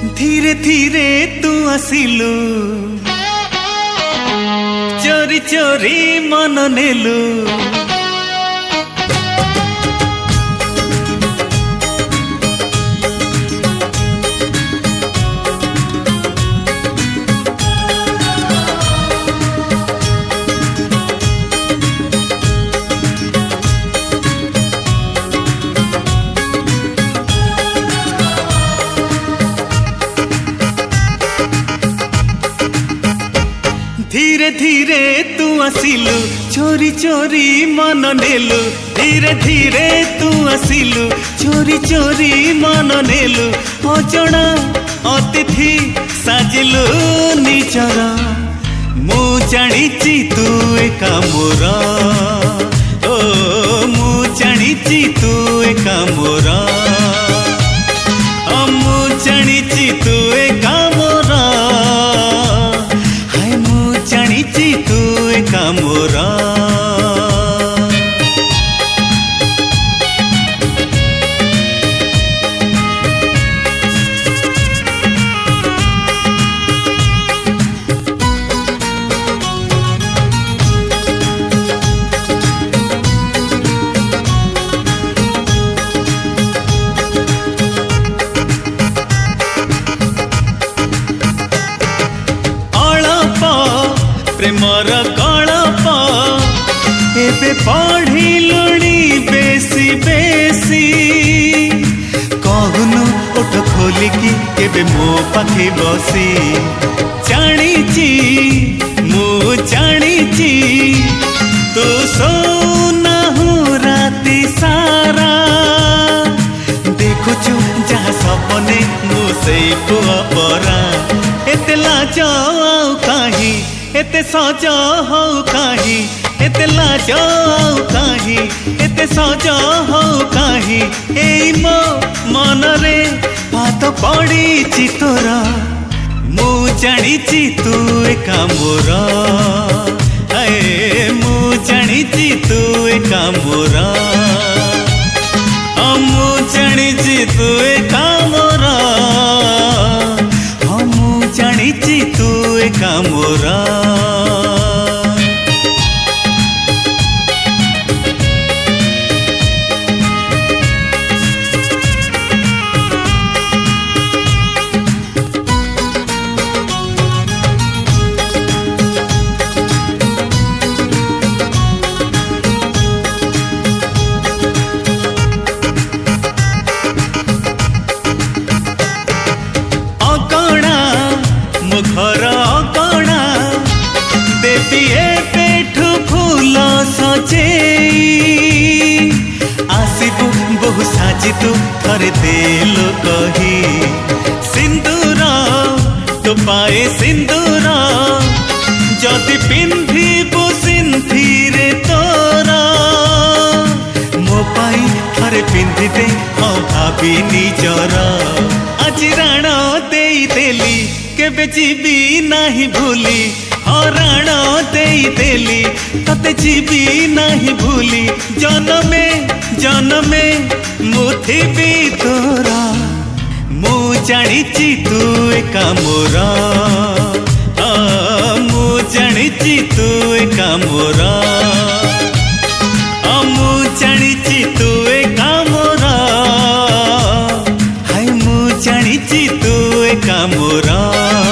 धीरे धीरे तू आसिलु चोरी चोरी मन नेलु धीरे धीरे तू आसिलु चोरी चोरी मन नेलु धीरे धीरे तू आसिलु चोरी चोरी मन नेलु अजणा अतिथि साजिलु निजर मु जानिछि तू एका मोर ओ मु जानिछि तू एका मोर मु जानिछि तू एका मोर तू एका मोर प्रेमर गळप एबे पढ़िलुणी बेसी बेसी कहूनु ओठ खोलिकी केबे मो पाखे बसी जानिछि मु जानिछि तू सोनाहु राति सारा देखुछु जहाँ सपने मु से पुआ परा एते लाज काहे एते सज हो काहे एते लाज काहे एते सज हो काहे एई मो मनरे हाथ पड़ीछि तोर मु जानिछि तू एका मोर ए मु जानिछि तू एका मोर मु जानिछि तू एका मोर मु जानिछि तू एका मोर घर अगणा देवी पेठू फूल सजेई आसिबु बहु साजी तू थरे देलो कही सिंदूर तो पाए सिंदूर जदि पिंधिबु सिंथिरे तोरा मो पाई थरे पिंधि दे हाँ भाभी निजर आज राण देई देली केबे जीवी नाही भूली हराण देई देली तते जीवी नाही भूली जनमे जनमे मुथिबी तोरा मु जानिछि तू एका मोर मु जानिछि तू एका मोर मु जानिछि तू एका मोर हाय मु जानिछि तू एका मोर।